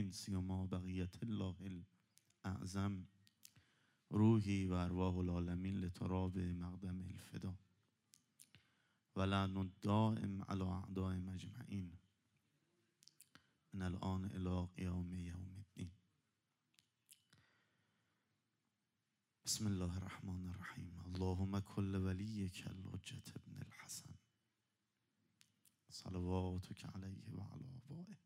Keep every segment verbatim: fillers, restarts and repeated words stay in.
من سیما بقیت الله الاعظم روحی و ارواح العالمین لتراب مقدم الفدا ولعن الدائم علی اعدائهم اجمعین من الان الی قیام یوم الدین. بسم الله الرحمن الرحیم. اللهم کل ولیک الحجة ابن الحسن صلواتک علیه و علی آبائه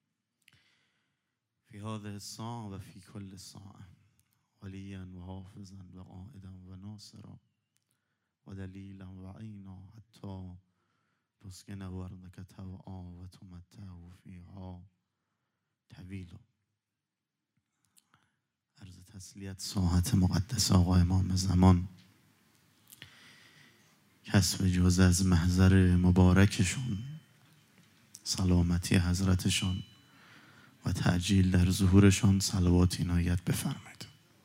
فی هذه الساعة و فی کل ساعة ولیا و حافظا و قائدا و ناصرا و دلیلا و عینا حتی تسکن ارضک طوعا و تمتع فیها طویلا. عرض تسلیت ساحت مقدس آقا امام زمان، کسب جز از محضر مبارکشون، سلامتی حضرتشون و تعجیل در ظهورشان صلوات عنایت بفرمایید.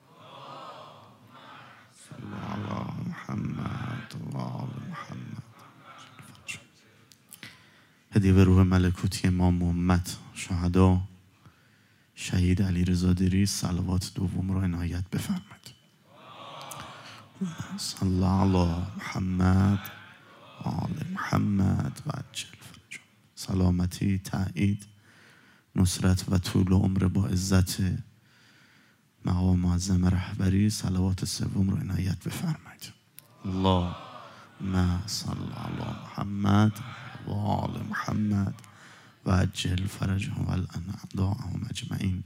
صلی علی محمد و آل محمد. هدیه به روح ملکوتی امام محمد، شهدا، شهید علیرضا دریس، صلوات دوم را عنایت بفرمایید. صلی علی محمد و آل محمد و عجل فرجهم. سلامتی، تأیید، نصرت و طول عمر با عزت مقام معظم رهبری، صلوات سوم رو عنایت بفرمایید. اللهم صل علی محمد و آل محمد و عجل فرجهم و الان اعداءهم اجمعین.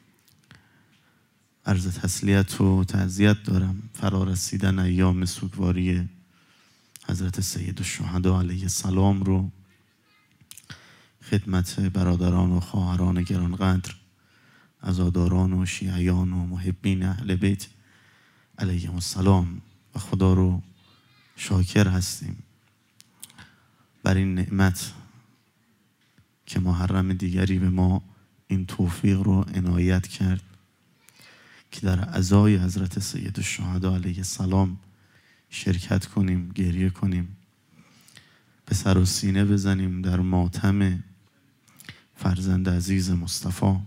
عرض تسلیت و تعزیت دارم فرا رسیدن ایام سوگواری حضرت سید الشهدا علیه السلام رو خدمت برادران و خواهران گرانقدر، عزاداران و شیعیان و محبین اهل بیت علیهم السلام و خدا رو شاکر هستیم بر این نعمت که محرم دیگری به ما این توفیق رو عنایت کرد که در عزای حضرت سید الشهدا علیه السلام شرکت کنیم، گریه کنیم، به سر و سینه بزنیم در ماتم فرزند عزیز مصطفی و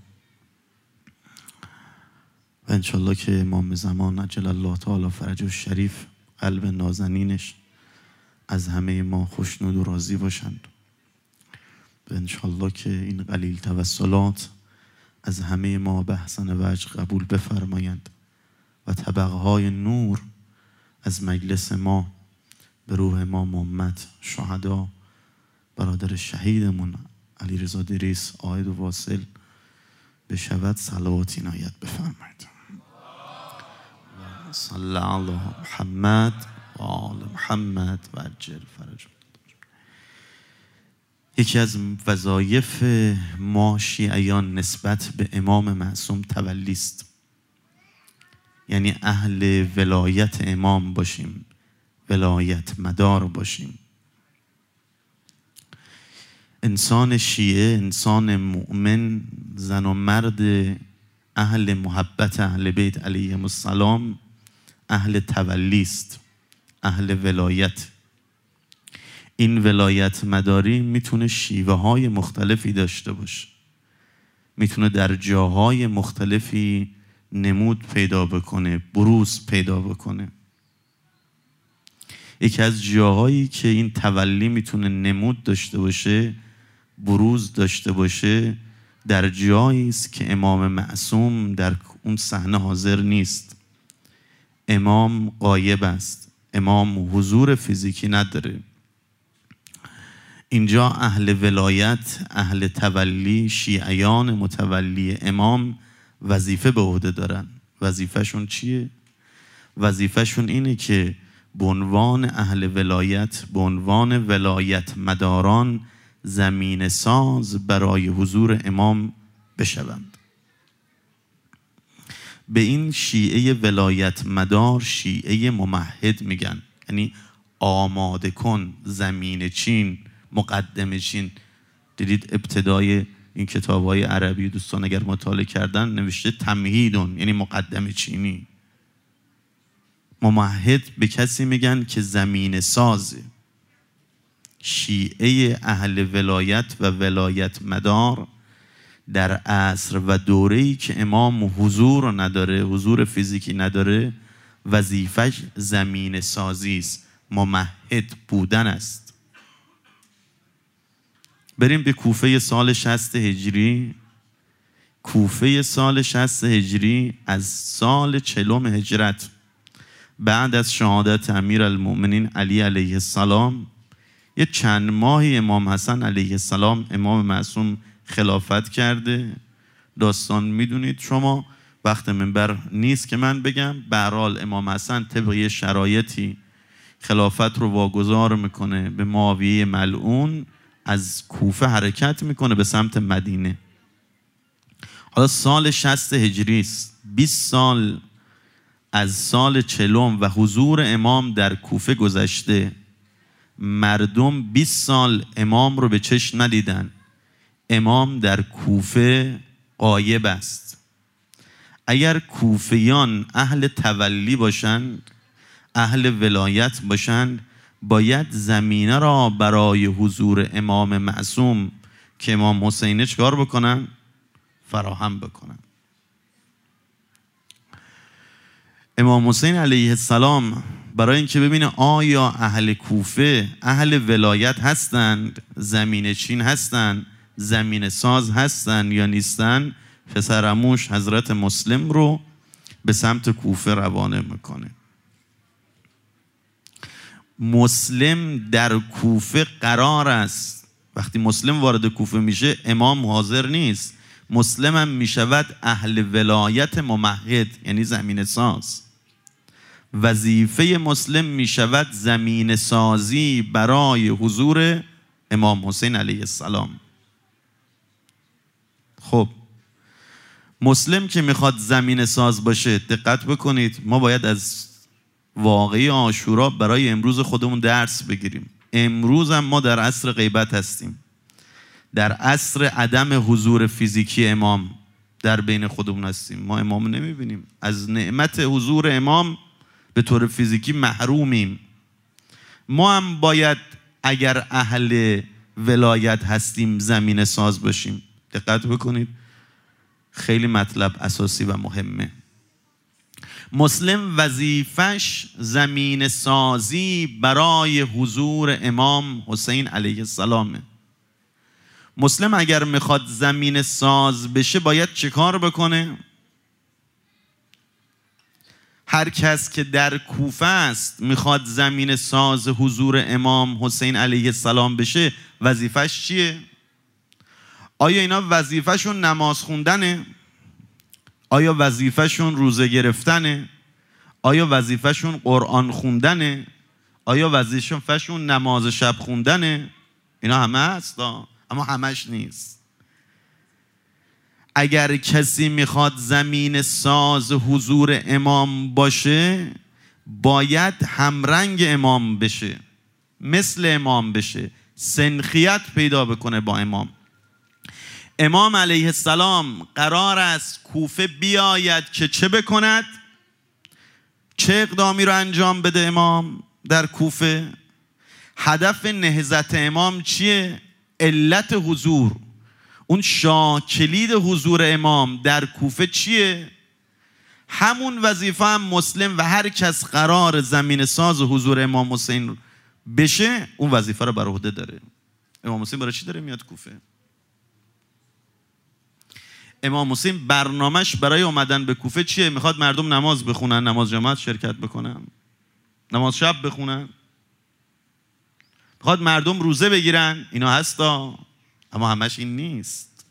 انشالله که امام زمان عجل الله تعالی فرجه الشریف قلب نازنینش از همه ما خوشنود و راضی باشند و انشالله که این قلیل توسلات از همه ما به احسن وجه قبول بفرمایند و طبقه های نور از مجلس ما به روح ما محمد شهدا برادر شهیدمون علیرضا دریس عاید و واصل بشود. صلوات عنایت بفرمایید. صلی علی محمد و آل محمد و عجل فرجهم. یکی از وظایف ما شیعیان نسبت به امام معصوم تولی است، یعنی اهل ولایت امام باشیم، ولایت مدار باشیم. انسان شیعه، انسان مؤمن، زن و مرد اهل محبت اهل بیت علیهم السلام، اهل تولی است، اهل ولایت. این ولایت مداری میتونه شیوه های مختلفی داشته باشه، میتونه در جاهای مختلفی نمود پیدا بکنه، بروز پیدا بکنه. یکی از جاهایی که این تولی میتونه نمود داشته باشه، بروز داشته باشه، در جایی است که امام معصوم در اون صحنه حاضر نیست. امام غایب است، امام حضور فیزیکی نداره. اینجا اهل ولایت، اهل تولی، شیعیان متولی امام وظیفه به عهده دارن. وظیفهشون چیه؟ وظیفهشون اینه که به عنوان اهل ولایت، به عنوان ولایت مداران زمین ساز برای حضور امام بشوند. به این شیعه ولایت مدار شیعه ممهد میگن، یعنی آماده کن، زمین چین، مقدم چین. دیدید ابتدای این کتاب‌های عربی دوستان اگر مطالعه کردن نوشته تمهیدون، یعنی مقدم چینی. ممهد به کسی میگن که زمین سازه. شیعه اهل ولایت و ولایت مدار در عصر و دوره‌ای که امام حضور رو نداره، حضور فیزیکی نداره، وظیفش زمین سازی است، ممهد بودن است. بریم به کوفه سال شصت هجری. کوفه سال شصت هجری از سال چلم هجرت بعد از شهادت امیرالمؤمنین علی علیه السلام یه چند ماهی امام حسن علیه السلام امام معصوم خلافت کرده. داستان میدونید شما، وقت منبر نیست که من بگم. به هر حال امام حسن طبق یه شرایطی خلافت رو واگذار میکنه به معاویه ملعون، از کوفه حرکت میکنه به سمت مدینه. حالا سال شصت هجری است، بیست سال از سال چلم و حضور امام در کوفه گذشته. مردم بیست سال امام رو به چشم ندیدن. امام در کوفه غایب است. اگر کوفیان اهل تولی باشند، اهل ولایت باشند، باید زمینه را برای حضور امام معصوم که امام حسینه چکار بکنن؟ فراهم بکنن. امام حسین علیه السلام برای اینکه ببینه آیا اهل کوفه اهل ولایت هستند، زمین چین هستند، زمین ساز هستند یا نیستند، پسرعموش حضرت مسلم رو به سمت کوفه روانه میکنه. مسلم در کوفه قرار است. وقتی مسلم وارد کوفه میشه امام حاضر نیست. مسلم هم میشود اهل ولایت ممهد، یعنی زمین ساز. وظیفه مسلم میشود زمین سازی برای حضور امام حسین علیه السلام. خب مسلم که میخواد زمین ساز باشه، دقت بکنید، ما باید از واقعی عاشورا برای امروز خودمون درس بگیریم. امروز هم ما در عصر غیبت هستیم، در عصر عدم حضور فیزیکی امام در بین خودمون هستیم. ما امام نمیبینیم، از نعمت حضور امام به طور فیزیکی محرومیم. ما هم باید اگر اهل ولایت هستیم زمین ساز باشیم. دقت بکنید، خیلی مطلب اساسی و مهمه. مسلم وظیفش زمین سازی برای حضور امام حسین علیه السلامه. مسلم اگر میخواد زمین ساز بشه باید چه کار بکنه؟ هر کس که در کوفه است میخواد زمین ساز حضور امام حسین علیه السلام بشه، وظیفش چیه؟ آیا اینا وظیفهشون نماز خوندنه؟ آیا وظیفهشون روزه گرفتنه؟ آیا وظیفهشون قرآن خوندنه؟ آیا وظیفهشون نماز شب خوندنه؟ اینا همه هست، اما همش نیست. اگر کسی میخواد زمین ساز حضور امام باشه، باید همرنگ امام بشه، مثل امام بشه، سنخیت پیدا بکنه با امام. امام علیه السلام قرار است کوفه بیاید که چه بکند؟ چه اقدامی رو انجام بده امام در کوفه؟ هدف نهضت امام چیه؟ علت حضور، اون شاه کلید حضور امام در کوفه چیه؟ همون وظیفه هم مسلم و هر کس قرار زمین ساز حضور امام حسین بشه، اون وظیفه رو بر عهده داره. امام حسین برای چی داره میاد کوفه؟ امام حسین برنامهش برای اومدن به کوفه چیه؟ میخواد مردم نماز بخونن، نماز جماعت شرکت بکنن، نماز شب بخونن، میخواد مردم روزه بگیرن. اینا هستا، اما همش این نیست.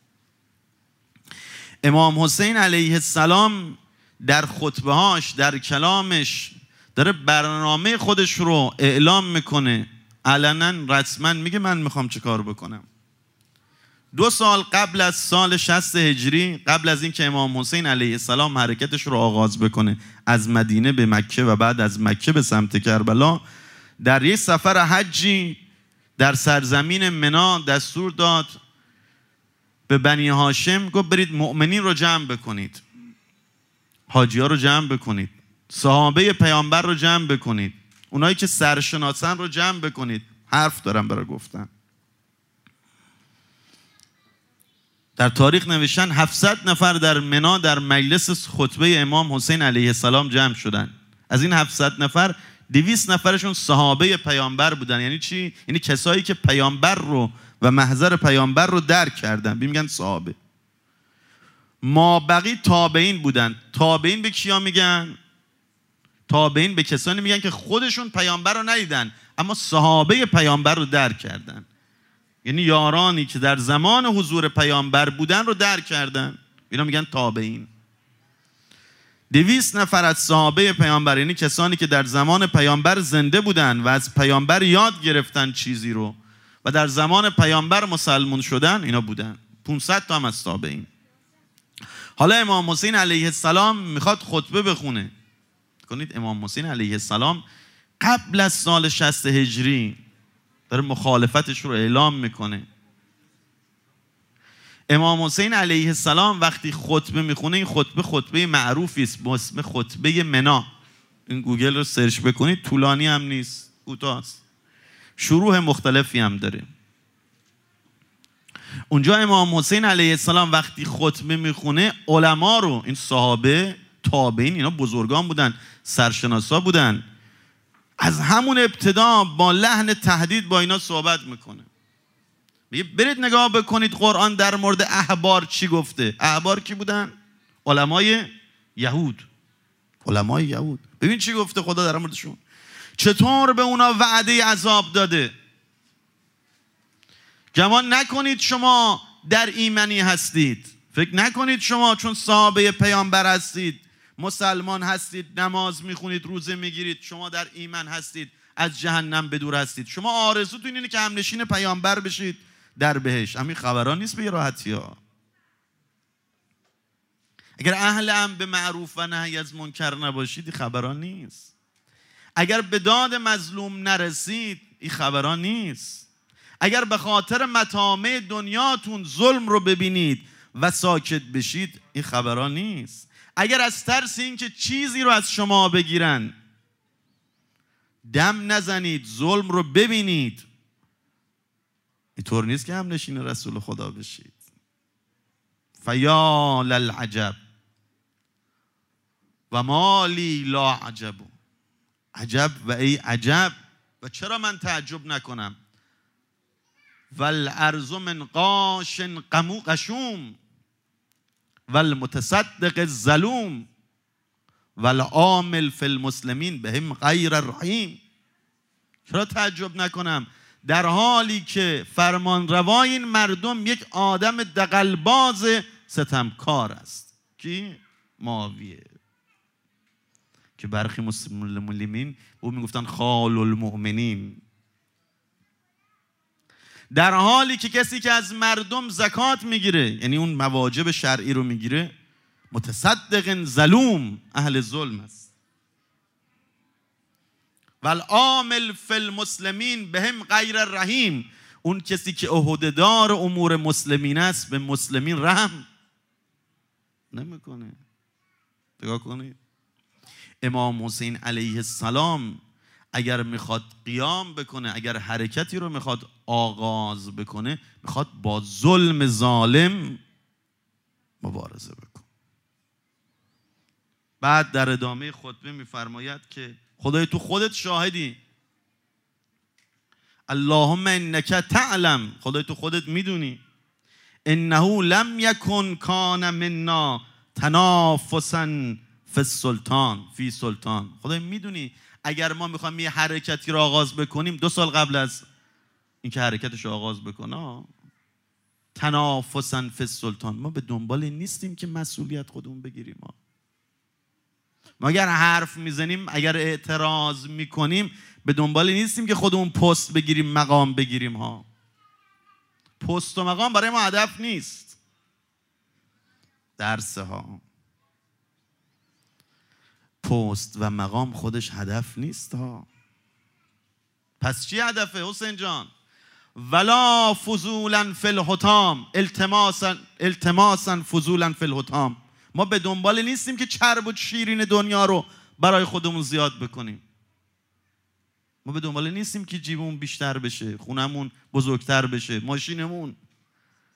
امام حسین علیه السلام در خطبه هاش، در کلامش داره برنامه خودش رو اعلام میکنه، علنا رسما میگه من میخوام چه کار بکنم. دو سال قبل از سال شصت هجری، قبل از اینکه امام حسین علیه السلام حرکتش رو آغاز بکنه از مدینه به مکه و بعد از مکه به سمت کربلا، در یک سفر حجی در سرزمین منی دستور داد به بنی هاشم، گفت برید مؤمنین رو جمع بکنید، حاجی ها رو جمع بکنید، صحابه پیامبر رو جمع بکنید، اونایی که سرشناسن رو جمع بکنید. حرف دارم برای گفتن. در تاریخ نوشتن هفتصد نفر در منا در مجلس خطبه امام حسین علیه السلام جمع شدن. از این هفتصد نفر دویست نفرشون صحابه پیامبر بودن. یعنی چی؟ یعنی کسایی که پیامبر رو و محضر پیامبر رو درک کردن، میگن صحابه. ما بقی تابعین بودن. تابعین به کیا میگن؟ تابعین به کسانی میگن که خودشون پیامبر رو ندیدن اما صحابه پیامبر رو درک کردن. یعنی یارانی که در زمان حضور پیامبر بودن رو درک کردن، اینا میگن تابعین. دویست نفر از صحابه پیامبر، یعنی کسانی که در زمان پیامبر زنده بودن و از پیامبر یاد گرفتن چیزی رو و در زمان پیامبر مسلمان شدن، اینا بودن. پانصد تا هم از تابعین. حالا امام حسین علیه السلام میخواد خطبه بخونه. کنید امام حسین علیه السلام قبل از سال شصت هجری داره مخالفتش رو اعلام میکنه. امام حسین علیه السلام وقتی خطبه میخونه، این خطبه خطبه معروفی است با اسم خطبه منا. این گوگل رو سرچ بکنید، طولانی هم نیست، کوتاست، شروح مختلفی هم داره. اونجا امام حسین علیه السلام وقتی خطبه میخونه، علما رو، این صحابه، تابعین، اینا بزرگان بودن، سرشناسا بودن، از همون ابتدا با لحن تهدید با اینا صحبت میکنه. میگه برید نگاه بکنید قرآن در مورد احبار چی گفته. احبار کی بودن؟ علمای یهود. علمای یهود. ببین چی گفته خدا در موردشون. چطور به اونا وعده عذاب داده. گمان نکنید شما در ایمنی هستید. فکر نکنید شما چون صحابه پیامبر هستید، مسلمان هستید، نماز میخونید، روزه میگیرید، شما در ایمن هستید، از جهنم به دور هستید. شما آرزوتون اینه که همنشین پیامبر بشید در بهشت. همین خبران نیست به راحتی ها. اگر اهل امر به معروف و نهی از منکر نباشید، این خبران نیست. اگر به داد مظلوم نرسید، این خبران نیست. اگر به خاطر مطامع دنیاتون ظلم رو ببینید و ساکت بشید، این خبران نیست. اگر از ترس این که چیزی رو از شما بگیرن دم نزنید، ظلم رو ببینید، اینطور نیست که هم نشین رسول خدا بشید. فیا للعجب و مالی لا عجب. عجب و ای عجب، و چرا من تعجب نکنم. والارض من قاش قمو قشوم والمتصدق الظلوم والعامل فی المسلمین بهم غیر الرحیم. چرا تعجب نکنم در حالی که فرمان روای این مردم یک آدم دغلباز ستمکار است. کی؟ معاویه، که برخی مسلمین او میگفتن خال المؤمنین. در حالی که کسی که از مردم زکات میگیره، یعنی اون مواجب شرعی رو میگیره، متصدق ظلوم، اهل ظلم است. والعامل فی المسلمین بهم غیر الرحیم، اون کسی که عهده‌دار امور مسلمین است به مسلمین رحم نمیکنه. نگاه کنید امام حسین علیه السلام اگر میخواد قیام بکنه، اگر حرکتی رو میخواد آغاز بکنه، میخواد با ظلم ظالم مبارزه بکنه. بعد در ادامه خطبه میفرماید که خدای تو خودت شاهدی، اللهم انک تعلم، خدای تو خودت میدونی، انه لم یکن کان منا تنافسا فی السلطان فی سلطان. خدای میدونی اگر ما میخوایم یه حرکتی رو آغاز بکنیم، دو سال قبل از اینکه حرکتش رو آغاز بکنه، تنافسا فی السلطان، ما به دنبال نیستیم که مسئولیت خودمون بگیریم. ما ما اگر حرف میزنیم، اگر اعتراض میکنیم، به دنبال نیستیم که خودمون پست بگیریم، مقام بگیریم. ها پست و مقام برای ما هدف نیست. درسه ها پست و مقام خودش هدف نیست ها. پس چی هدفه حسین جان؟ ولا فضولا فی الحطام، التماسا التماسا فضولا فی الحطام. ما به دنبال نیستیم که چرب و شیرین دنیا رو برای خودمون زیاد بکنیم. ما به دنبال نیستیم که جیبمون بیشتر بشه، خونمون بزرگتر بشه، ماشینمون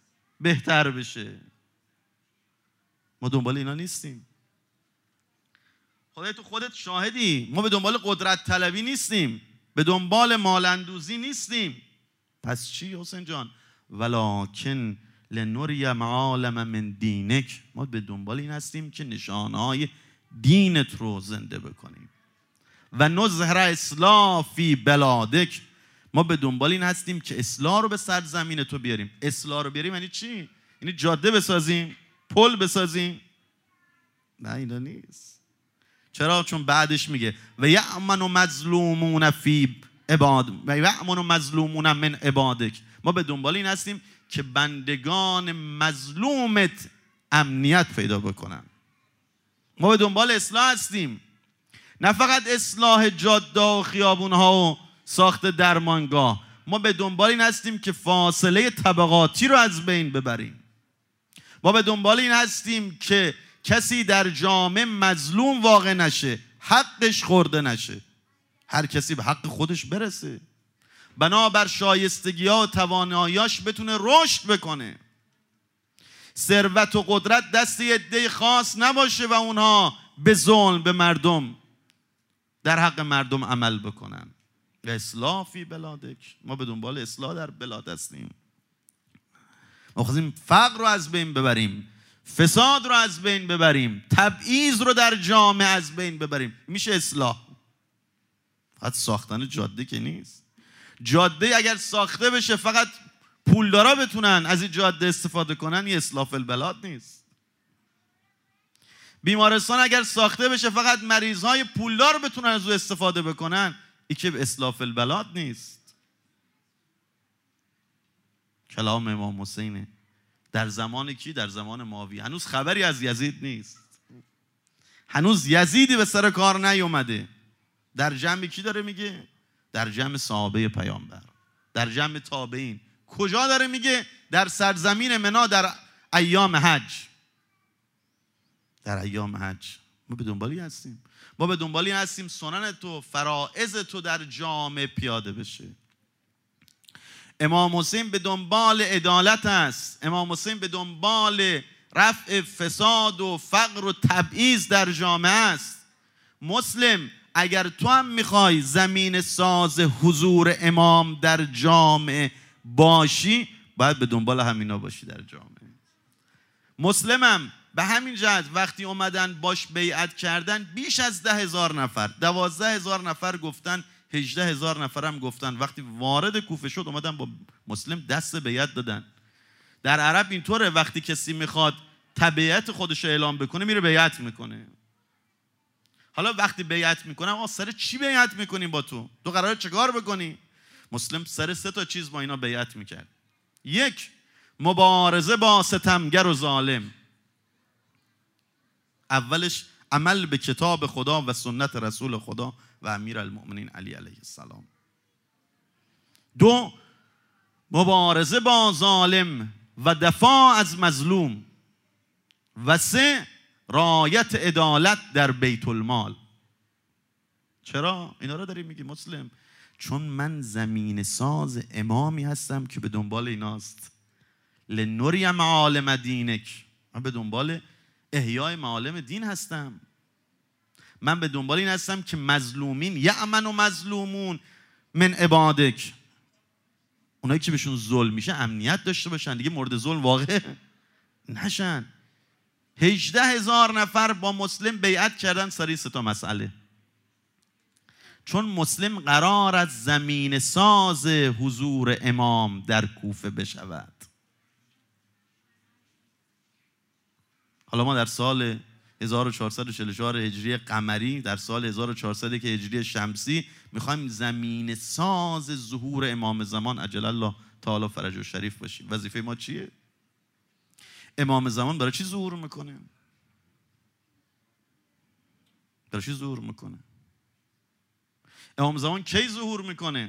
بهتر بشه. ما دنبال اینا نیستیم. خودت تو خودت شاهدی. ما به دنبال قدرت طلبی نیستیم، به دنبال مالندوزی نیستیم. پس چی حسین جان؟ ولکن لنوری معالم من دینک. ما به دنبال این هستیم که نشانهای دینت رو زنده بکنیم. و نظهر اصلاح فی بلادک. ما به دنبال این هستیم که اصلاح رو به سرزمین تو بیاریم. اصلاح رو بیاریم یعنی چی؟ یعنی جاده بسازیم، پل بسازیم؟ نه اینا نیست. چرا؟ چون بعدش میگه و یأمن مظلومون فی عباد و یأمن مظلومون من عبادک. ما به دنبال این هستیم که بندگان مظلومت امنیت پیدا بکنن. ما به دنبال اصلاح هستیم، نه فقط اصلاح جاده و خیابونها و ساخت درمانگاه. ما به دنبال این هستیم که فاصله طبقاتی رو از بین ببریم. ما به دنبال این هستیم که کسی در جامعه مظلوم واقع نشه، حقش خورده نشه، هر کسی به حق خودش برسه، بنابر شایستگی ها و تواناییاش بتونه رشد بکنه. ثروت و قدرت دست یه عده خاص نباشه و اونها به ظلم به مردم در حق مردم عمل بکنن. اصلاح فی بلادک. ما به دنبال اصلاح در بلاد هستیم. ما خواستیم فقر رو از بین ببریم، فساد رو از بین ببریم، تبعیض رو در جامعه از بین ببریم. میشه اصلاح. فقط ساختن جاده که نیست. جاده اگر ساخته بشه فقط پولدارا بتونن از این جاده استفاده کنن، یه اصلاح فی البلاد نیست. بیمارستان اگر ساخته بشه فقط مریضهای پولدار بتونن از او استفاده بکنن، این که اصلاح فی البلاد نیست. کلام امام حسینه. در زمان کی؟ در زمان معاویه. هنوز خبری از یزید نیست، هنوز یزیدی به سر کار نیومده. در جمع کی داره میگه؟ در جمع صحابه پیامبر، در جمع تابعین. کجا داره میگه؟ در سرزمین منا، در ایام حج. در ایام حج ما به دنبالی هستیم. ما به دنبالی هستیم سنن تو، فرائض تو در جامعه پیاده بشه. امام حسین به دنبال عدالت است. امام حسین به دنبال رفع فساد و فقر و تبعیض در جامعه است. مسلم اگر تو هم میخوای زمین ساز حضور امام در جامعه باشی، باید به دنبال همینا باشی در جامعه. مسلمم به همین جهت وقتی اومدن باش بیعت کردن، بیش از ده هزار نفر، دوازده هزار نفر گفتن، هجده هزار نفر هم گفتن. وقتی وارد کوفه شد اومدن با مسلم دست بیعت دادن. در عرب اینطوره، وقتی کسی میخواد تبعیت خودش اعلام بکنه میره بیعت میکنه. حالا وقتی بیعت میکنم، آ سر چی بیعت میکنیم با تو؟ تو قراره چیکار بکنی؟ مسلم سر سه تا چیز با اینا بیعت میکرد. یک، مبارزه با ستمگر و ظالم. اولش عمل به کتاب خدا و سنت رسول خدا و امیر المؤمنین علی علیه السلام. دو، مبارزه با ظالم و دفاع از مظلوم. و سه، رعایت عدالت در بیت المال. چرا اینا رو داری میگی مسلم؟ چون من زمین ساز امامی هستم که به دنبال ایناست. لنوری معالم دینک. من به دنبال احیای معالم دین هستم. من به دنبال این هستم که مظلومین یأمن و مظلومون من عبادک، اونایی که بهشون ظلم میشه امنیت داشته باشن، دیگه مورد ظلم واقع نشن. هجده هزار نفر با مسلم بیعت کردن سر سه تا مسئله. چون مسلم قرار از زمین ساز حضور امام در کوفه بشود. حالا ما در سال هزار و چهارصد و چهل و چهار هجری قمری، در سال هزار و چهارصد که هجری شمسی، میخوایم زمین ساز ظهور امام زمان عجل الله تعالی فرجه و شریف باشیم. وظیفه ما چیه؟ امام زمان برای چی ظهور میکنه؟ برای چی ظهور میکنه؟ امام زمان کی ظهور میکنه؟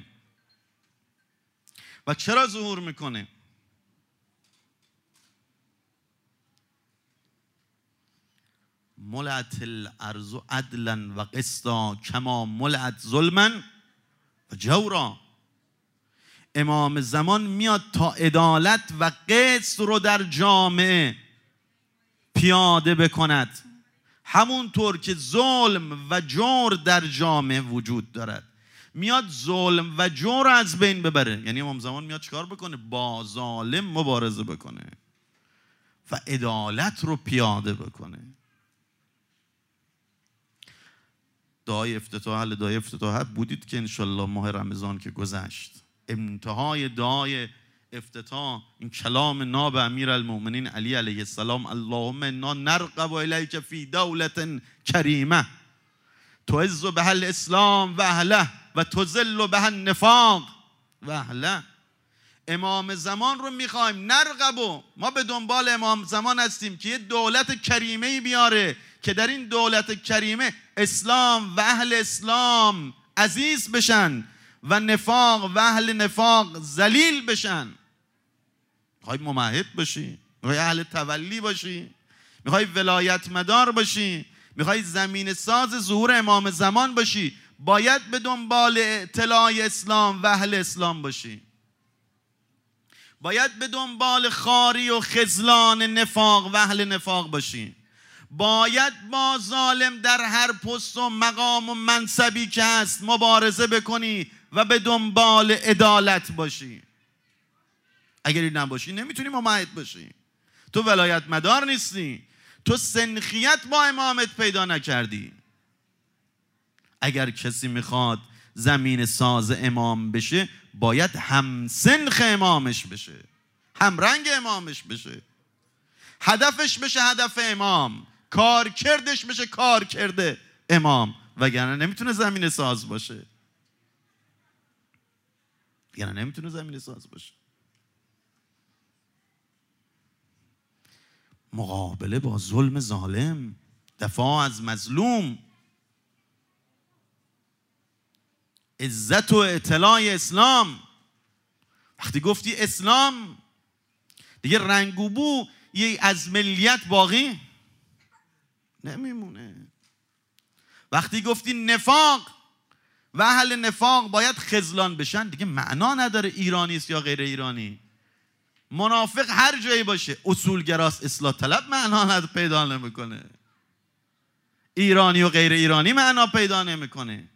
و چرا ظهور میکنه؟ ملعت الارض عدلا و قسطا کما ملعت ظلما و جورا. امام زمان میاد تا عدالت و قسط رو در جامعه پیاده بکند، همونطور که ظلم و جور در جامعه وجود دارد. میاد ظلم و جور از بین ببره. یعنی امام زمان میاد چیکار بکنه؟ با ظالم مبارزه بکنه و عدالت رو پیاده بکنه. دعای افتتاح، حل دعای افتتاح بودید که انشالله ماه رمضان که گذشت، انتهای دعای افتتاح این کلام ناب امیرالمؤمنین علی علیه السلام: اللهم انا نرغب الیک فی دولة کریمه تعز بها الاسلام و اهله و تذل بها النفاق و اهله. امام زمان رو میخوایم نرغب و ما به دنبال امام زمان هستیم که یه دولت کریمه بیاره که در این دولت کریمه اسلام و اهل اسلام عزیز بشن و نفاق و اهل نفاق ذلیل بشن. میخوای ممهد باشی؟ میخوای اهل تولی باشی؟ میخوای ولایت مدار باشی؟ میخوای زمین ساز ظهور امام زمان باشی؟ باید به دنبال اطلاع اسلام و اهل اسلام باشی. باید به دنبال خاری و خذلان نفاق و اهل نفاق باشی. باید با ظالم در هر پست و مقام و منصبی که هست مبارزه بکنی و به دنبال عدالت باشی. اگر این نباشی نمیتونی ممهد باشی. تو ولایت مدار نیستی، تو سنخیت با امامت پیدا نکردی. اگر کسی میخواد زمین ساز امام بشه باید هم سنخ امامش بشه، هم رنگ امامش بشه، هدفش بشه هدف امام، کار کردش بشه کار کرده امام، وگرنه نمیتونه زمین ساز باشه. وگرنه نمیتونه زمین ساز باشه. مقابله با ظلم ظالم، دفاع از مظلوم، عزت و اطلاع اسلام. وقتی گفتی اسلام دیگه رنگ و بو یه از ملیت باقی نمیمونه. وقتی گفتی نفاق و اهل نفاق باید خذلان بشن دیگه معنا نداره ایرانی است یا غیر ایرانی. منافق هر جایی باشه، اصولگراست، اصلاح طلب معنا پیدا نمیکنه. ایرانی و غیر ایرانی معنا پیدا نمیکنه.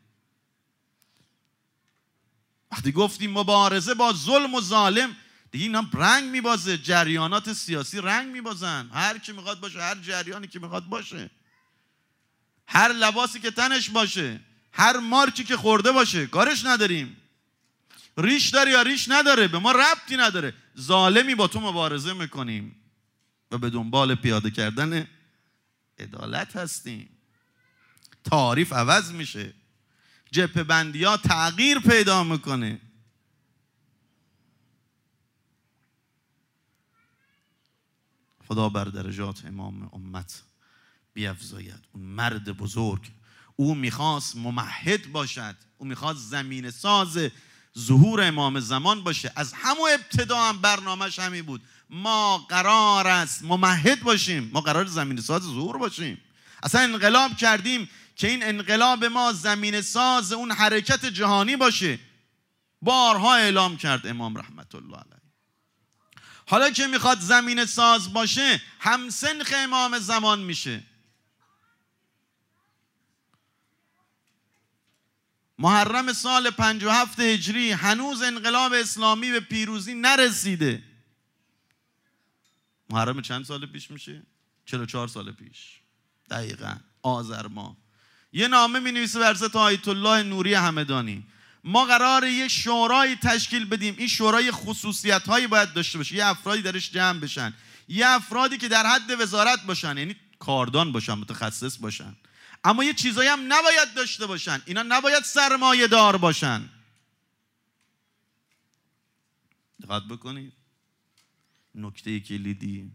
وقتی گفتیم مبارزه با ظلم و ظالم دیگه اینا رنگ میبازه، جریانات سیاسی رنگ میبازن، هر کی میخواد باشه، هر جریانی که میخواد باشه، هر لباسی که تنش باشه، هر مارکی که خورده باشه، کارش نداریم. ریش داره یا ریش نداره به ما ربطی نداره. ظالمی با تو مبارزه میکنیم و به دنبال پیاده کردن عدالت هستیم. تعریف عوض میشه، جبهه بندی ها تغییر پیدا میکنه. خدا بر درجات امام امت بیفزاید. اون مرد بزرگ، او میخواست ممهد باشد، او میخواست زمین ساز ظهور امام زمان باشه. از همون ابتدا هم برنامهش همین بود. ما قرار است ممهد باشیم، ما قرار زمین ساز ظهور باشیم. اصلا انقلاب کردیم که این انقلاب ما زمین ساز اون حرکت جهانی باشه. بارها اعلام کرد امام رحمت الله علیه. حالا که میخواد زمین ساز باشه همسنخ امام زمان میشه. محرم سال پنجاه و هفت هجری هنوز انقلاب اسلامی به پیروزی نرسیده. محرم چند سال پیش میشه؟ چهل و چهار سال پیش دقیقاً آذر ماه. یه نامه می نویسه ورزت آیت الله نوری همدانی: ما قراره یه شورای تشکیل بدیم. این شورای خصوصیت هایی باید داشته باشه، یه افرادی درش جمع بشن، یه افرادی که در حد وزارت باشن، یعنی کاردان باشن، متخصص باشن، اما یه چیزایی هم نباید داشته باشن. اینا نباید سرمایه دار باشن. دقت بکنید، نکته کلیدی،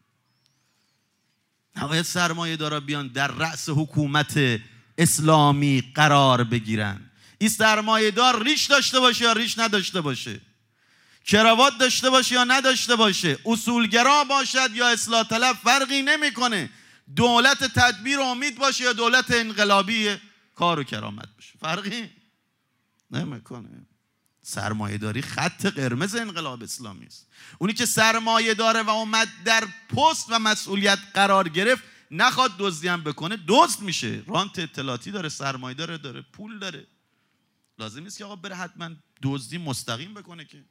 نباید سرمایه دارا بیان در رأس حکومت اسلامی قرار بگیرن. این سرمایه دار ریش داشته باشه یا ریش نداشته باشه، کراوات داشته باشه یا نداشته باشه، اصولگرا باشد یا اصلاح طلب، فرقی نمیکنه. دولت تدبیر امید باشه یا دولت انقلابی کار و کرامت باشه، فرقی نمیکنه. سرمایه داری خط قرمز انقلاب اسلامی است. اونی که سرمایه داره و اومد در پست و مسئولیت قرار گرفت نخواد دزدی هم بکنه دزد میشه. رانت اطلاعاتی داره، سرمایه داره، داره پول داره. لازم نیست که آقا بره حتما دزدی مستقیم بکنه. که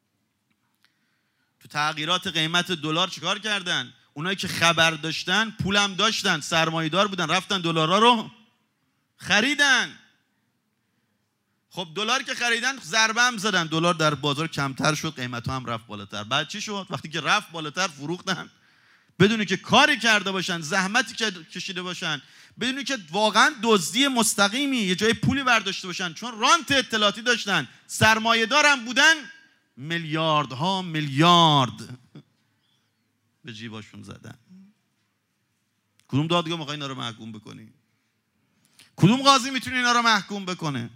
تو تغییرات قیمت دلار چیکار کردن؟ اونایی که خبر داشتن، پولم داشتن، سرمایه دار بودن، رفتن دلارا رو خریدن. خب دلار که خریدن ضربه هم زدن، دلار در بازار کمتر شد، قیمت ها هم رفت بالاتر. بعد چی شد؟ وقتی که رفت بالاتر فروختن بدونی که کاری کرده باشن، زحمتی که کشیده باشن، بدونی که واقعا دزدی مستقیمی یه جای پولی برداشته باشن، چون رانت اطلاعاتی داشتن، سرمایه دارم بودن، میلیاردها میلیارد به جیباشون زدن. کدوم دادگاه میخوای اینا رو محکوم بکنی؟ کدوم قاضی میتونه اینا رو محکوم بکنه؟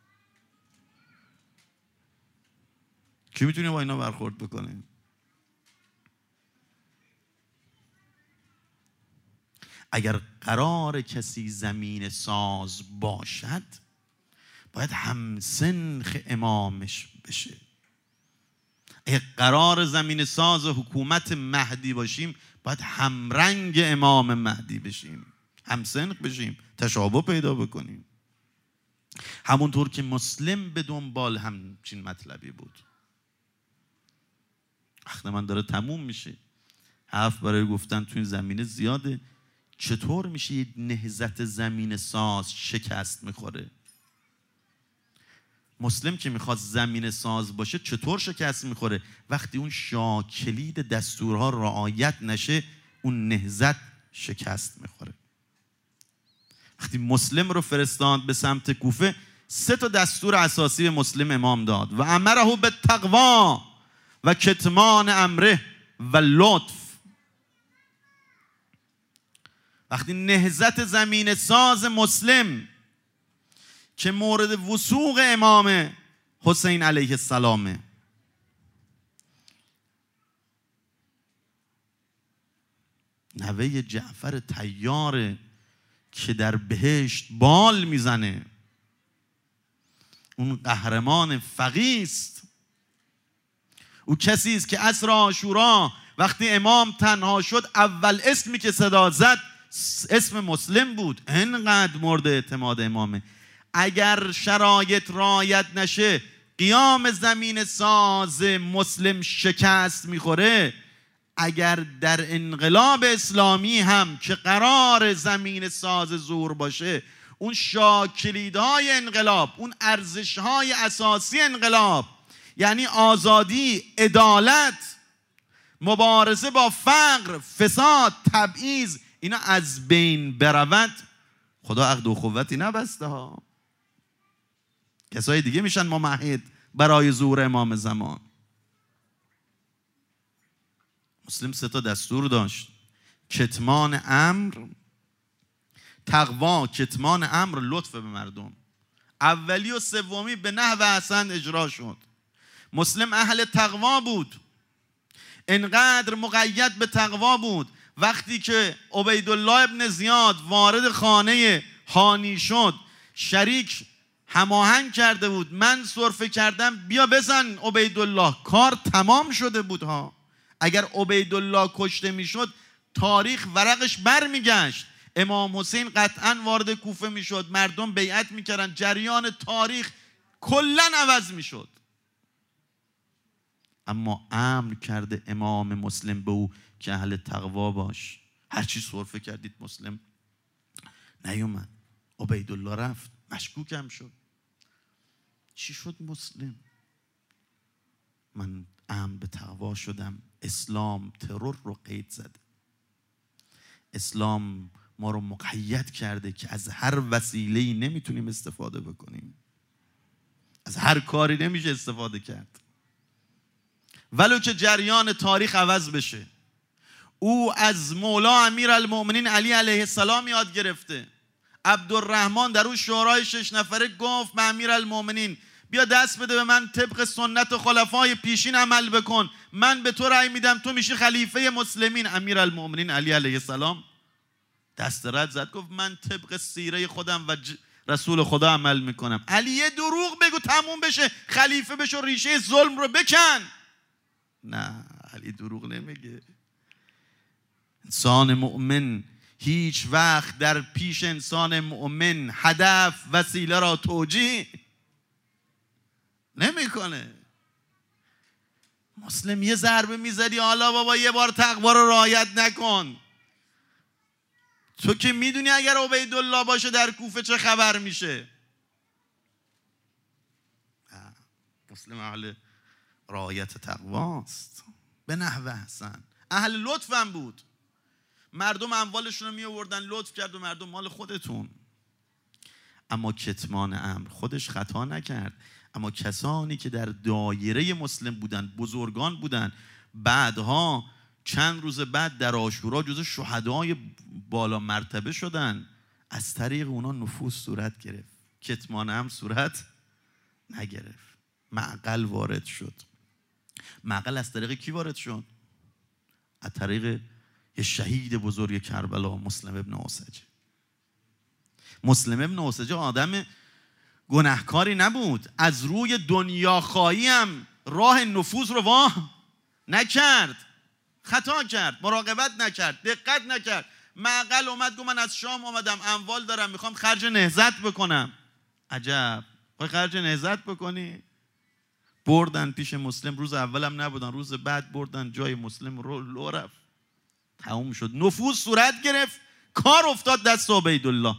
کی میتونه با اینا برخورد بکنه؟ اگر قرار کسی زمین ساز باشد باید همسنخ امامش بشه. اگر قرار زمین ساز حکومت مهدی باشیم باید همرنگ امام مهدی بشیم، همسنخ بشیم، تشابه پیدا بکنیم. همونطور که مسلم به دنبال همچین مطلبی بود. وقت من داره تموم میشه، حرف برای گفتن تو این زمینه زیاده. چطور میشه یه نهضت زمین ساز شکست میخوره؟ مسلم که میخواد زمین ساز باشه چطور شکست میخوره؟ وقتی اون شاکلید دستورها رعایت نشه اون نهضت شکست میخوره. وقتی مسلم رو فرستاند به سمت کوفه سه تا دستور اساسی به مسلم امام داد و امره به تقوا و کتمان امره و لطف. وقتی نهضت زمین ساز مسلم که مورد وثوق امام حسین علیه السلام، نوه جعفر طیاره که در بهشت بال میزنه، اون قهرمان فقیه است، او کسی است که عصر عاشورا وقتی امام تنها شد اول اسمی که صدا زد اسم مسلم بود. اینقدر مورد اعتماد امامه. اگر شرایط رعایت نشه قیام زمین ساز مسلم شکست میخوره. اگر در انقلاب اسلامی هم که قرار زمین ساز زور باشه، اون شاکلیدهای انقلاب، اون ارزشهای اساسی انقلاب، یعنی آزادی، عدالت، مبارزه با فقر، فساد، تبعیض، اینا از بین برود، خدا عقد و قوتی نبسته ها. کسای دیگه میشن ممهد برای ظهور امام زمان. مسلم سه تا دستور داشت: کتمان امر، تقوا، کتمان امر، لطف به مردم. اولی و سومی به نحو حسن اجرا شد. مسلم اهل تقوا بود، انقدر مقید به تقوا بود وقتی که عبیدالله ابن زیاد وارد خانه هانی شد، شریک هماهنگ کرده بود من سرفه کردم بیا بزن عبیدالله، کار تمام شده بود ها. اگر عبیدالله کشته میشد تاریخ ورقش برمیگشت، امام حسین قطعا وارد کوفه میشد، مردم بیعت میکردن، جریان تاریخ کلا عوض میشد. اما امر کرده امام مسلم به او که اهل تقوا باش. هرچی سرفه کردید مسلم نیومد، عبیدالله رفت، مشکوکم شد. چی شد مسلم؟ من امر به تقوا شدم. اسلام ترور رو قید زده. اسلام ما رو مقید کرده که از هر وسیله‌ای نمیتونیم استفاده بکنیم، از هر کاری نمیشه استفاده کرد ولو که جریان تاریخ عوض بشه. او از مولا امیرالمؤمنین علی علیه السلام یاد گرفته. عبدالرحمن در اون شورای شش نفره گفت به امیرالمؤمنین بیا دست بده به من، طبق سنت خلفای پیشین عمل بکن، من به تو رأی میدم، تو میشی خلیفه مسلمین. امیرالمؤمنین علی علیه السلام دست رد زد، گفت من طبق سیره خودم و رسول خدا عمل میکنم. علی یه دروغ بگو تموم بشه، خلیفه بشو، ریشه ظلم رو بکن. نه، علی دروغ نمیگه. انسان مؤمن هیچ وقت در پیش انسان مؤمن هدف وسیله را توجیه نمیکنه. مسلم یه ضربه میزدی حالا بابا یه بار تقوا رو رعایت نکن. تو که میدونی اگر عبیدالله باشه در کوفه چه خبر میشه. مسلم اهل رعایت تقواست به نحو احسن، اهل لطف هم بود. مردم اموالشون رو می آوردن، لطف کرد و مردم مال خودتون. اما کتمان امر، خودش خطا نکرد، اما کسانی که در دایره مسلم بودن، بزرگان بودن، بعدها چند روز بعد در عاشورا جزو شهدای بالا مرتبه شدن، از طریق اونا نفوذ صورت گرفت. کتمان امر صورت نگرفت. معقل وارد شد. معقل از طریق کی وارد شد؟ از طریق یه شهید بزرگ کربلا، مسلم ابن اوسجه. مسلم ابن اوسجه آدم گناهکاری نبود، از روی دنیاخواهی هم راه نفوذ رو وا نکرد. خطا کرد، مراقبت نکرد، دقت نکرد. معقل اومد گفت من از شام اومدم، اموال دارم، میخوام خرج نهضت بکنم. عجب، خواهی خرج نهضت بکنی؟ بردن پیش مسلم، روز اولم نبودن، روز بعد بردن جای مسلم رو لو رفت. تموم شد، نفوذ صورت گرفت، کار افتاد دست عبیدالله.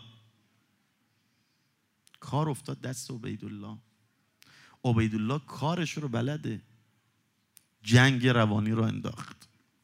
کار افتاد دست عبیدالله. عبیدالله کارش رو بلده، جنگ روانی رو انداخت.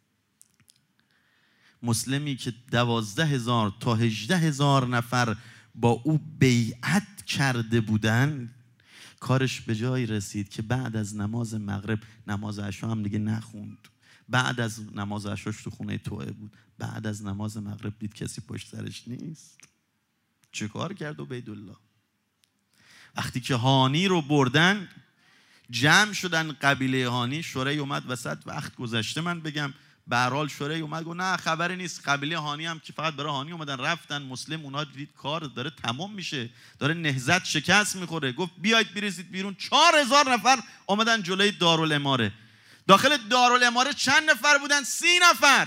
مسلمی که دوازده هزار تا هجده هزار نفر با او بیعت کرده بودن، کارش به جایی رسید که بعد از نماز مغرب، نماز عشا هم دیگه نخوند. بعد از نماز عشاش تو خونه توعه بود. بعد از نماز مغرب دید کسی پشت سرش نیست. چه کار کرد عبیدالله؟ وقتی که هانی رو بردن، جمع شدن قبیله هانی، شوری اومد وسط. وقت گذشته من بگم، به هر حال شوری اومد گفت نه خبری نیست. قبیله هانی هم که فقط برای هانی اومدن رفتن. مسلم اونا دید کار داره تمام میشه، داره نهضت شکست میخوره، گفت بیاید بریزید بیرون. چهار هزار نفر اومدن جلوی دارالاماره. داخل دارالاماره چند نفر بودن؟ سی نفر.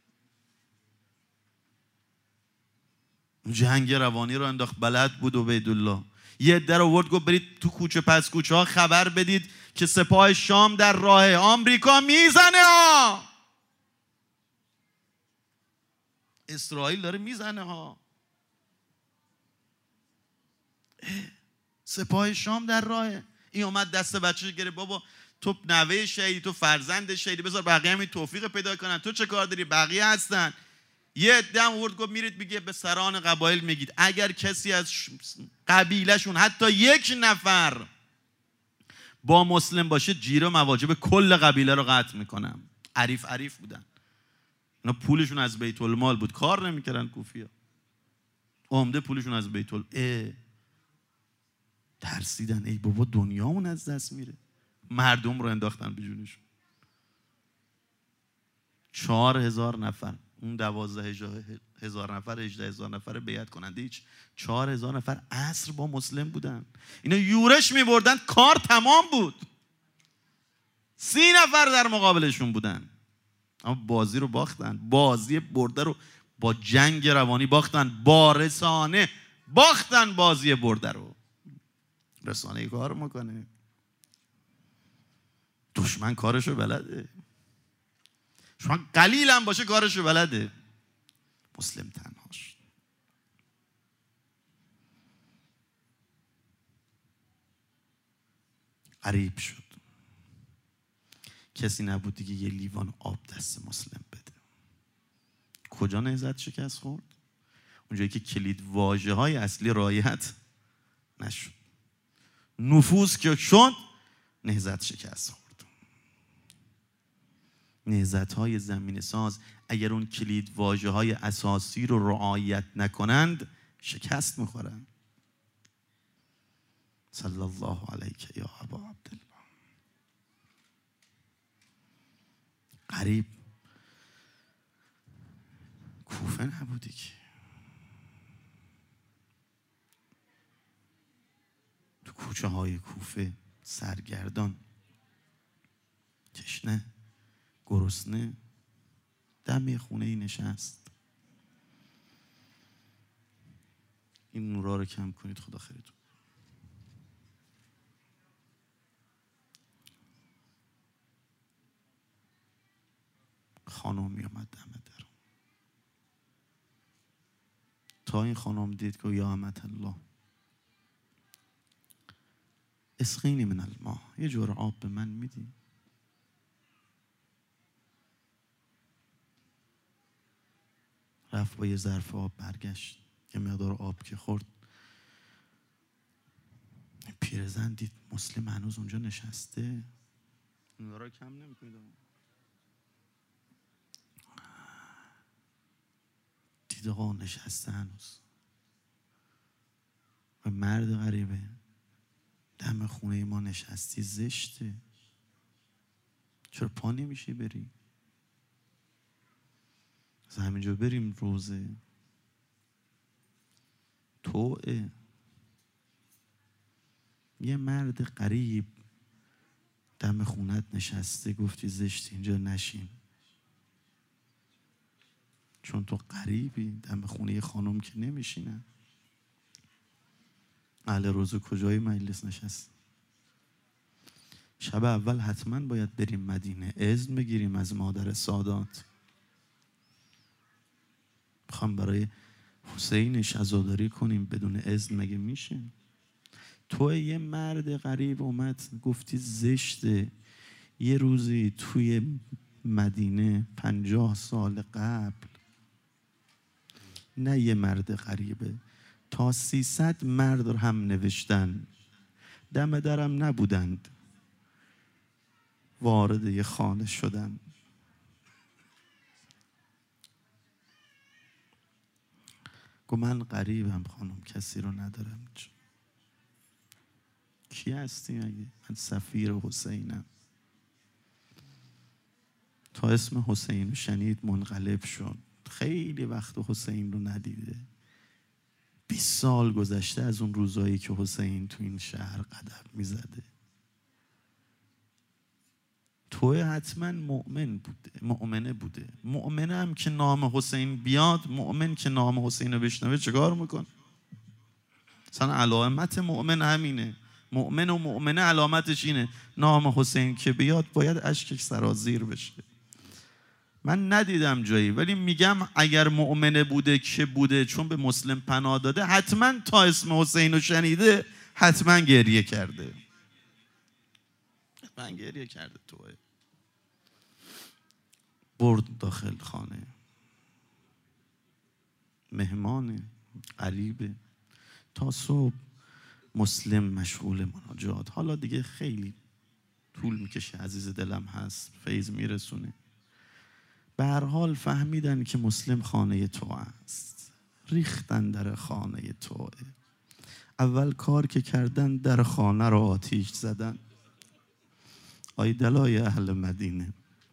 جنگ روانی رو انداخت. بلد بود عبیدالله. یه در آورد گفت برید تو کوچه پس کوچه ها خبر بدید که سپاه شام در راه، آمریکا میزنه ها، اسرائیل داره میزنه ها، سپاه شام در راه. این اومد دست بچه‌ش گرفت، بابا تو نوه شهیدی، تو فرزند شهیدی، بذار بقیه هم این توفیق پیدا کنن، تو چه کار داری؟ بقیه هستن. یه دم ورد گفت میرید میگه به سران قبایل میگید اگر کسی از قبیلهشون حتی یک نفر با مسلم باشه، جیره مواجب کل قبیله رو قطع میکنم. عریف عریف بودن اینا، پولشون از بیت المال بود، کار نمیکردن کوفیا، عمده پولشون از بیت المال. ترسیدن ای بابا دنیامون از دست میره. مردم رو انداختن به جونشون. چهار هزار نفر، اون دوازده هزار نفر، هجده هزار نفر بیعت کننده، هیچ چهار هزار نفر عصر با مسلم بودن. اینا یورش می بردن، کار تمام بود. سی نفر در مقابلشون بودن، اما بازی رو باختن. بازی برده رو با جنگ روانی باختن، با رسانه باختن بازی برده رو. رسانه کار میکنه، دشمن کارشو بلده. شما قلیل هم باشه کارشو بلده. مسلم تنهاش. غریب شد. کسی نبود دیگه یه لیوان آب دست مسلم بده. کجا نهضت شکست خورد؟ اونجایی که کلید واژه های اصلی رعایت نشد. نفوذ که شد، نهضت شکست خورد. نهضت های زمین ساز اگر اون کلید واژه های اساسی رو رعایت نکنند، شکست میخورن. صلی الله علیک یا ابا عبدالله. غریب کوفه نبودی که. کوچه های کوفه سرگردان، تشنه، گرسنه، دم یه خونه ای نشست. این نورا رو کم کنید خدا خیرتون. خانم می آمد دم در. تا این خانم دید که یا امت الله اسقینی من الماء، یه جور آب به من میدی؟ رفت با یه ظرف آب برگشت، یه مقدار آب که خورد، پیرزن دید مسلم هنوز اونجا نشسته. نورا کم نمیکنید، دید آقا نشسته هنوز و مرد غریبه دم خونه ما نشستی، زشته، چرا پا نمیشی بری؟ از همینجا بریم روزه. توعه یه مرد غریب دم خونت نشسته، گفتی زشت اینجا نشین چون تو غریبی. دم خونه یه خانم که نمیشینن. اهل روزه کجای مجلس نشست؟ شب اول حتما باید بریم مدینه، اذن بگیریم از مادر سادات. میخوام برای حسینش عزاداری کنیم بدون اذن، مگه میشه؟ تو یه مرد غریب اومد گفتی زشته. یه روزی توی مدینه پنجاه سال قبل، نه یه مرد غریبه، تا سیصد مرد هم نوشتن، دم درم نبودند، وارد یه خانه شدن. گو من غریبم خانم، کسی رو ندارم. کی هستی مگه؟ من سفیر حسینم. تا اسم حسین رو شنید منقلب شد. خیلی وقت حسین رو ندیده. بیست سال گذشته از اون روزایی که حسین تو این شهر قدم میزده. توی حتما مؤمن بوده، مؤمنه بوده. مؤمنه هم که نام حسین بیاد، مؤمن که نام حسین رو بشنوه چیکار میکن؟ مثلا علامت مؤمن همینه. مؤمن و مؤمنه علامتش اینه، نام حسین که بیاد باید اشکش سرازیر بشه. من ندیدم جایی، ولی میگم اگر مؤمنه بوده که بوده، چون به مسلم پناه داده، حتما تا اسم حسین رو شنیده حتما گریه کرده. حتما گریه کرده. توه برد داخل خانه، مهمانه، غریبه. تا صبح مسلم مشغول مناجات. حالا دیگه خیلی طول میکشه، عزیز دلم هست، فیض میرسونه. به هر حال فهمیدن که مسلم خانه تو است، ریختن در خانه توه. اول کار که کردن در خانه رو آتیش زدن. آی دلای اهل مدینه،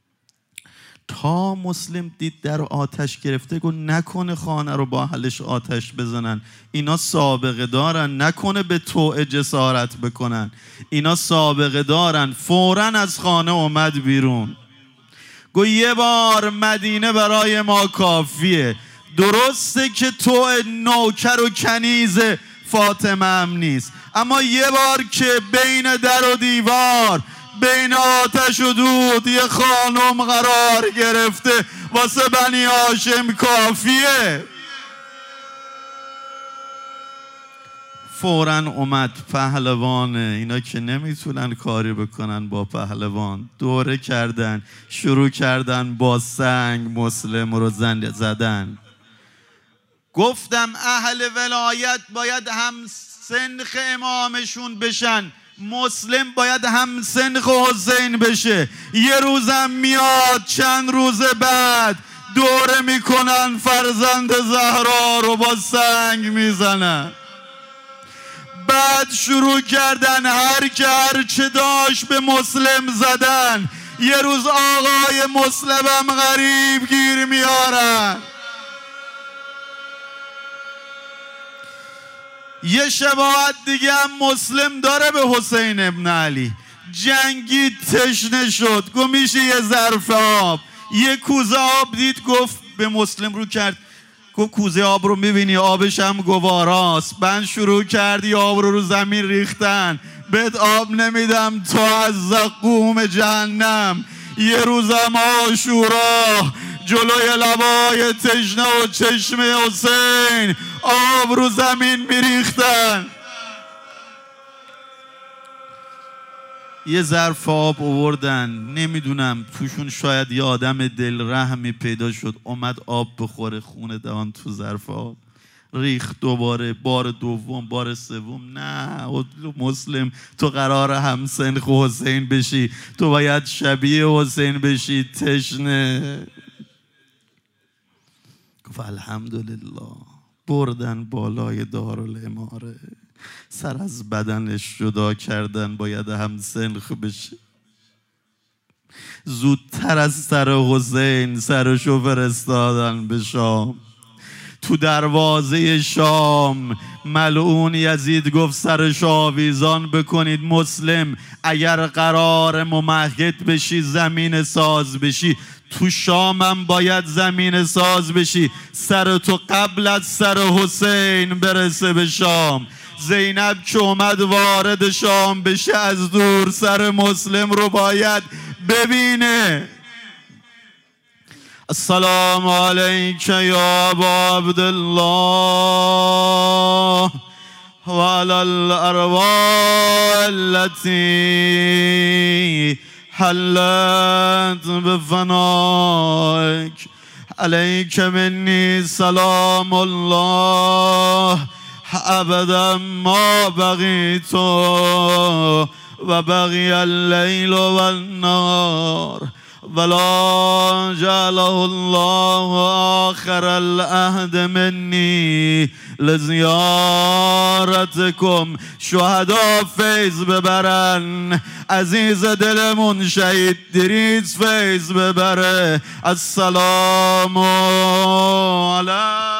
تا مسلم دید در آتش گرفته، گفت نکنه خانه رو با اهلش آتش بزنن، اینا سابقه دارن، نکنه به توعه جسارت بکنن، اینا سابقه دارن. فوراً از خانه اومد بیرون. گفت یه بار مدینه برای ما کافیه. درسته که توعه نوکر و کنیز فاطمه هم نیست، اما یه بار که بین در و دیوار، بین آتش و دود یه خانم قرار گرفته، واسه بنی هاشم کافیه. فوراً اومد پهلوان. اینا که نمیتونن کاری بکنن با پهلوان، دوره کردن، شروع کردن با سنگ مسلم رو زند زدن. گفتم اهل ولایت باید هم سنخ امامشون بشن، مسلم باید هم سنخ حسین بشه. یه روزم میاد چند روز بعد دوره میکنن فرزند زهرا رو با سنگ میزنن. بعد شروع کردن هر که هر چه داشت به مسلم زدن. یه روز آقای مسلمم غریب گیر میارن. یه شباهت دیگه هم مسلم داره به حسین ابن علی. جنگی تشنه شد، گفت میشه یه ظرف آب. یه کوزه آب دید، گفت به مسلم رو کرد، گفت کوزه آب رو میبینی آبش هم گواراست. من شروع کردی آب رو رو زمین ریختن، بهت آب نمیدم تو از زقوم جهنم. یه روزم عاشورا جلوی لبای تشنه و چشم حسین آب رو زمین میریختن. یه ظرف آب آوردن، نمیدونم توشون شاید یه آدم دل رحمی پیدا شد، اومد آب بخوره، خونه دوان تو ظرف آب ریخت. دوباره بار دوم، بار سوم، نه مسلم تو قرار همسن حسین بشی، تو باید شبیه حسین بشی، تشنه. گفت الحمدلله. بردن بالای دارالاماره، سر از بدنش جدا کردن، باید همسنخ بشه. زودتر از سر حسین سرشو فرستادن به شام. تو دروازه شام ملعون یزید گفت سرش آویزان بکنید. مسلم اگر قرار ممهد بشی، زمین ساز بشی، تو شامم باید زمین ساز بشی. سر تو قبل از سر حسین برسه به شام. زینب که اومد وارد شام بشه، از دور سر مسلم رو باید ببینه. السلام علیک یا ابا عبدالله و علی الارواح التي حلت بفنائک. علیک منی سلام الله ابدا ما بقیت و بقی اللیل و النهار ولا جعله الله آخر العهد منی لزیارتکم. شهدا فیض ببرن، عزیز دلمون شهید دریز فیض ببره. السلام علیکم.